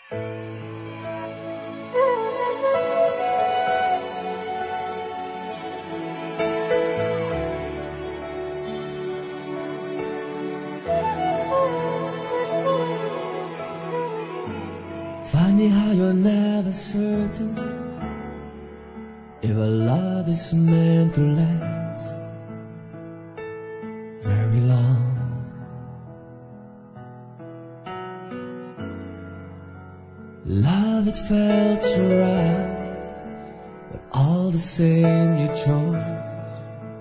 Funny how you're never certain if a love is meant to last very long. Love, it felt so right, but all the same you chose.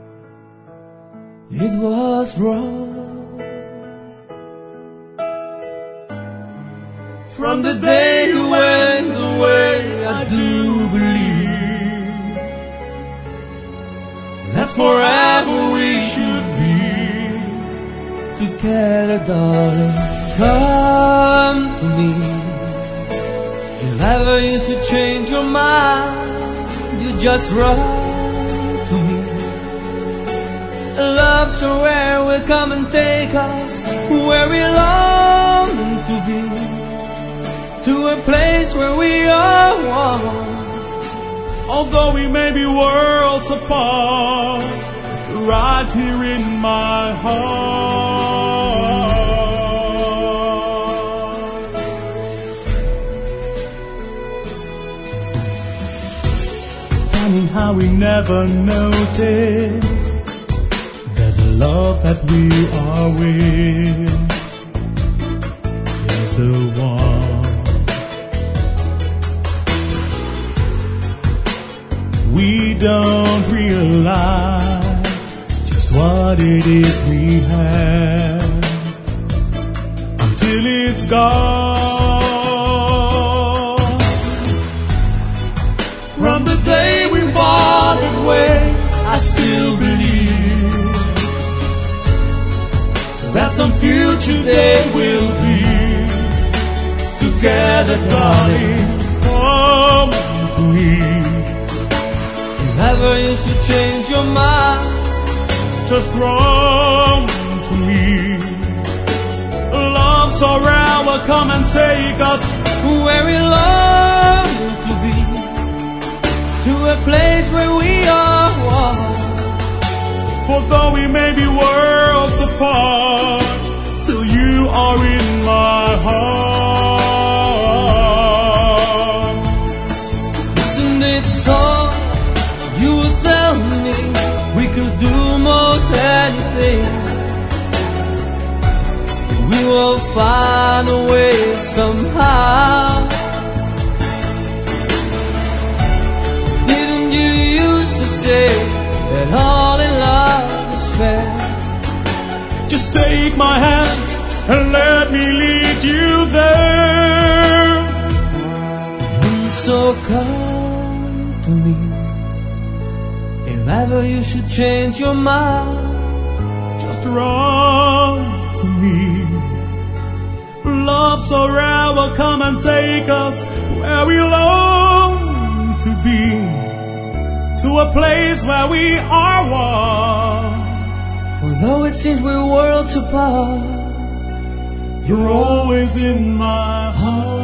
It was wrong. From the day you went away, I do believe that forever we should be together, darling. Come to me. If ever you should change your mind, you just run to me. Love so rare will come and take us where we long to be, to a place where we are one. Although we may be worlds apart, right here in my heart. Funny how we never noticed that the love that we are with is the one. We don't realize just what it is we have until it's gone. From the day we parted ways, I still believe that some future day we'll be together, darling. Come to me. If ever you should change your mind, just run to me. Love so rare will come and take us where we long to be, to a place where we are one. For though we may be worlds apart, still you are in my heart. Isn't it so? You would tell me we could do most anything. We will find a way somehow. Didn't you used to say that all in love is fair? Just take my hand and let me lead you there. And so come to me. If ever you should change your mind, just run to me. Love so rare will come and take us where we long to be, to a place where we are one. For though it seems we're worlds apart, you're always in my heart.